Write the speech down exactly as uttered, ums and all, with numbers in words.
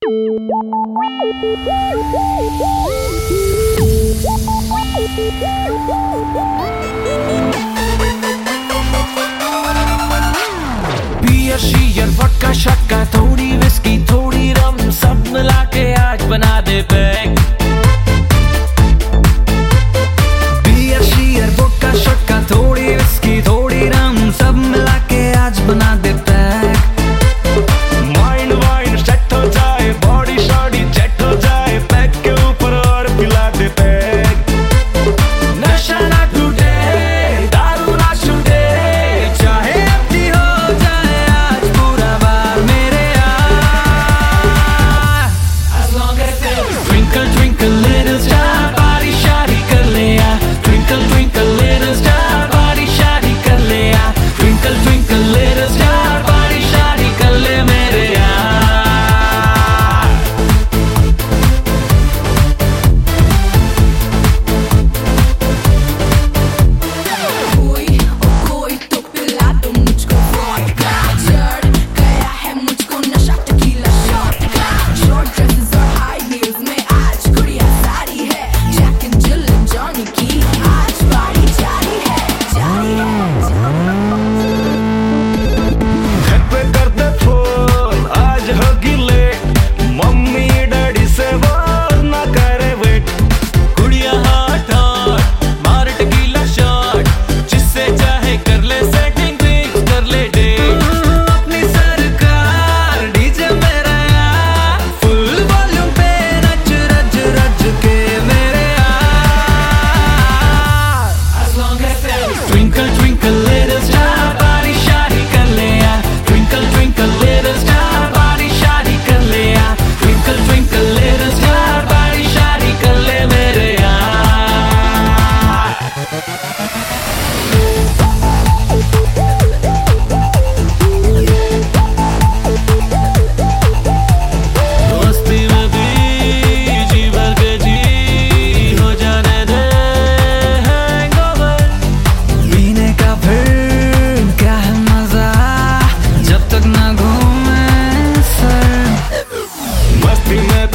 Beer शियर vodka शक्का थोड़ी विस्की थोड़ी रम सब मिला के आज बना दे पैक। बियर शियर वोडका शक्का थोड़ी विस्की थोड़ी रम सब मिला के आज बना दे पैक। माइंड वाइंड सेट हो जाए बॉडी शॉडी जेट हो जाए पैक के ऊपर और पिला दे पैक। नशा ना टूटे दारू ना छूटे चाहे अपनी हो जाए आज पूरा बार मेरे यार। As long as there's twinkle twinkle little star body शादी कर ले यार। Twinkle twinkle little star body शादी कर ले यार। Twinkle twinkle little star body शादी कर ले मेरे यार। कोई ओ कोई तो पिला दो मुझको वोडका। चढ़ गया है मुझको नशा टीला शॉट का। शॉर्ट ड्रेसेस और हाई हील्स में आज गुड़िया सारी है। Jack and Jill and Johnny की आज पार्टी जारी है जारी है। घर पे कर दे फोन आज होगी लेट मम्मी डैडी से वो ना करे वेट। गुड़िया हॉट हॉट मार टीला शॉट जिससे चाहे कर ले सेटिंग फिक्स कर ले डेट। अपनी सरकार डीजे मेरा यार फुल वॉल्यूम पे नच रज रज के मेरे यार। As long as there's twinkle twinkle little star body शादी कर ले यार। Twinkle twinkle little star body शादी कर ले यार। Twinkle twinkle little star body शादी कर ले मेरे यार। दोस्ती में भी जी भर के जी हो जाने दे हैंगओवर। पीने का फिर क्या है मजा जब तक ना घूमे सर। मस्ती में